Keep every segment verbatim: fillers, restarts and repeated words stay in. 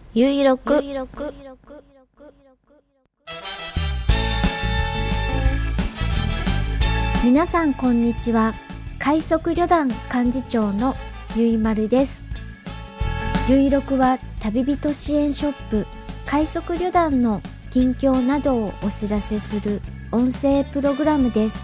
ゆいろく皆さんこんにちは。快速旅団幹事長のゆいまるです。ゆいろくは旅人支援ショップ快速旅団の近況などをお知らせする音声プログラムです。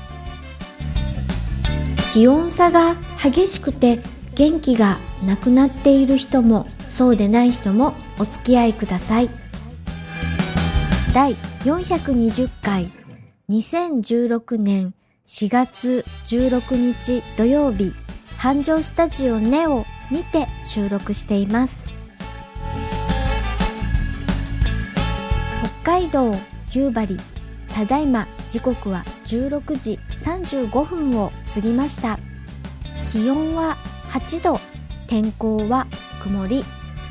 気温差が激しくて元気がなくなっている人もそうでない人もお付き合いください。だいよんひゃくにじゅっかいにせんじゅうろくねんしがつじゅうろくにち土曜日、繁盛スタジオネオにて収録しています。北海道夕張、ただいま時刻はじゅうろくじさんじゅうごふんを過ぎました。気温ははちど、天候は曇り。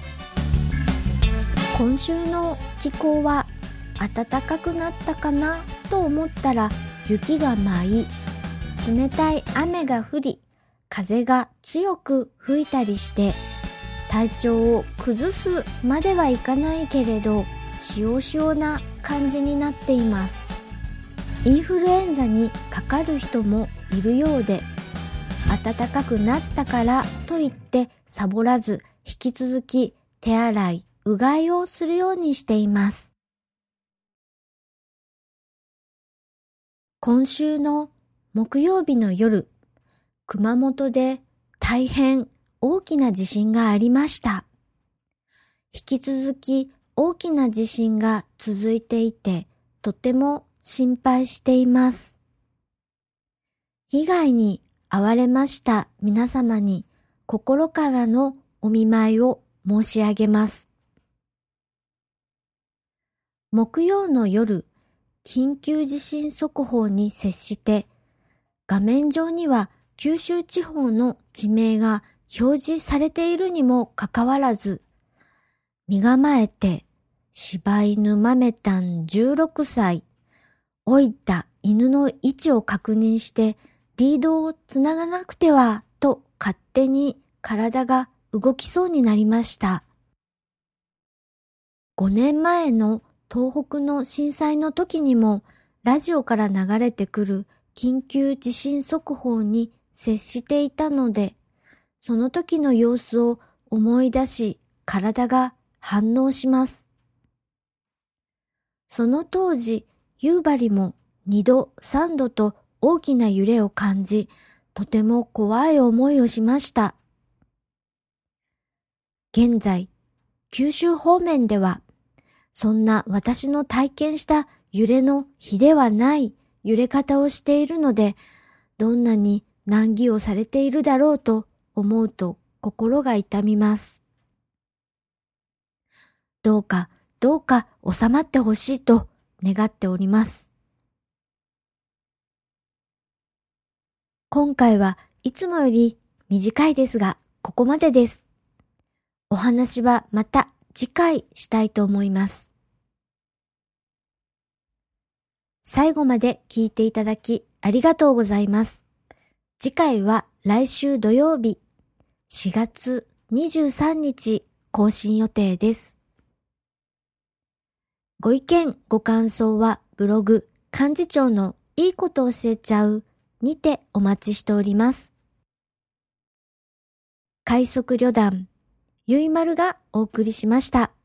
今週の気候は暖かくなったかなと思ったら雪が舞い、冷たい雨が降り、風が強く吹いたりして体調を崩すまではいかないけれどしおしおな感じになっています。インフルエンザにかかる人もいるようで、暖かくなったからといってサボらず引き続き手洗いうがいをするようにしています。今週の木曜日の夜、熊本で大変大きな地震がありました。引き続き大きな地震が続いていて、とても心配しています。被害に遭われました皆様に心からのお見舞いを申し上げます。木曜の夜、緊急地震速報に接して、画面上には九州地方の地名が表示されているにもかかわらず、身構えて柴犬豆たんじゅうろくさい、老いた犬の位置を確認してリードをつながなくてはと勝手に体が動きそうになりました。ごねんまえの東北の震災の時にもラジオから流れてくる緊急地震速報に接していたので、その時の様子を思い出し体が反応します。その当時、夕張もにどさんどと大きな揺れを感じ、とても怖い思いをしました。現在、九州方面ではそんな私の体験した揺れの比ではない揺れ方をしているので、どんなに難儀をされているだろうと思うと心が痛みます。どうかどうか収まってほしいと願っております。今回はいつもより短いですが、ここまでです。お話はまた次回したいと思います。最後まで聞いていただきありがとうございます。次回は来週土曜日しがつにじゅうさんにち更新予定です。ご意見ご感想はブログ幹事長のいいこと教えちゃうにてお待ちしております。快速旅団ゆいまるがお送りしました。